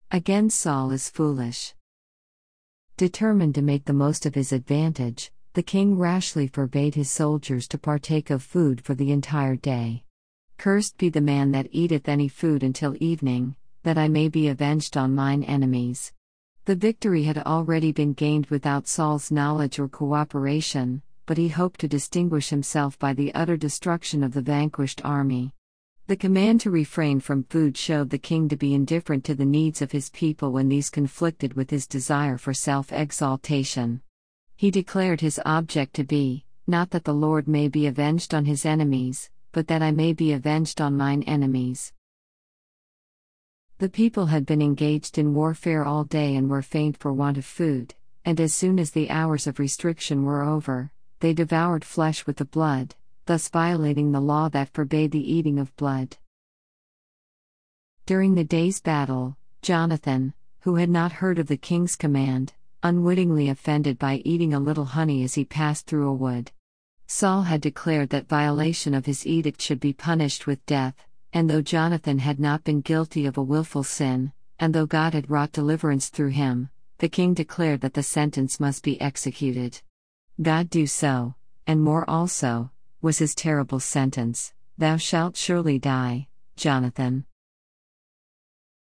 Again, Saul is foolish. Determined to make the most of his advantage, the king rashly forbade his soldiers to partake of food for the entire day. Cursed be the man that eateth any food until evening, that I may be avenged on mine enemies. The victory had already been gained without Saul's knowledge or cooperation, but he hoped to distinguish himself by the utter destruction of the vanquished army. The command to refrain from food showed the king to be indifferent to the needs of his people when these conflicted with his desire for self-exaltation. He declared his object to be, not that the Lord may be avenged on his enemies, but that I may be avenged on mine enemies. The people had been engaged in warfare all day and were faint for want of food, and as soon as the hours of restriction were over, they devoured flesh with the blood, thus violating the law that forbade the eating of blood. During the day's battle, Jonathan, who had not heard of the king's command, unwittingly offended by eating a little honey as he passed through a wood. Saul had declared that violation of his edict should be punished with death, and though Jonathan had not been guilty of a willful sin, and though God had wrought deliverance through him, the king declared that the sentence must be executed. God do so, and more also, was his terrible sentence: "Thou shalt surely die, Jonathan."